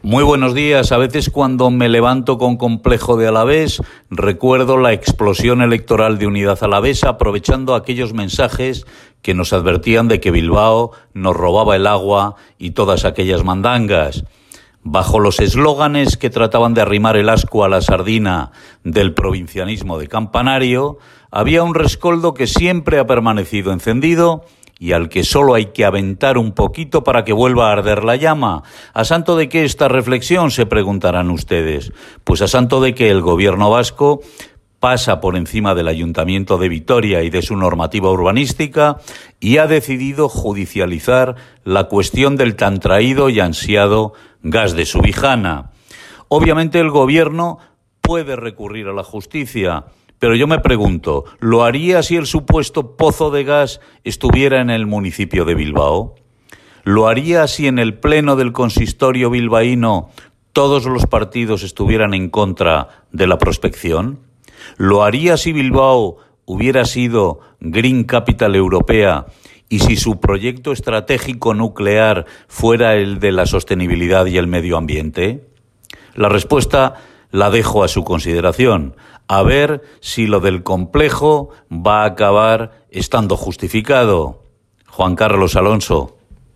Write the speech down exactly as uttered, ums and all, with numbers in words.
Muy buenos días. A veces cuando me levanto con complejo de alavés, recuerdo la explosión electoral de Unidad Alavesa, aprovechando aquellos mensajes que nos advertían de que Bilbao nos robaba el agua y todas aquellas mandangas. Bajo los eslóganes que trataban de arrimar el ascua a la sardina del provincianismo de Campanario, había un rescoldo que siempre ha permanecido encendido y al que solo hay que aventar un poquito para que vuelva a arder la llama. ¿A santo de qué esta reflexión?, se preguntarán ustedes. Pues a santo de que el gobierno vasco pasa por encima del Ayuntamiento de Vitoria y de su normativa urbanística y ha decidido judicializar la cuestión del tan traído y ansiado gas de Subijana. Obviamente el gobierno puede recurrir a la justicia, pero yo me pregunto, ¿lo haría si el supuesto pozo de gas estuviera en el municipio de Bilbao? ¿Lo haría si en el pleno del consistorio bilbaíno todos los partidos estuvieran en contra de la prospección? ¿Lo haría si Bilbao hubiera sido Green Capital Europea y si su proyecto estratégico nuclear fuera el de la sostenibilidad y el medio ambiente? La respuesta la dejo a su consideración, a ver si lo del complejo va a acabar estando justificado. Juan Carlos Alonso.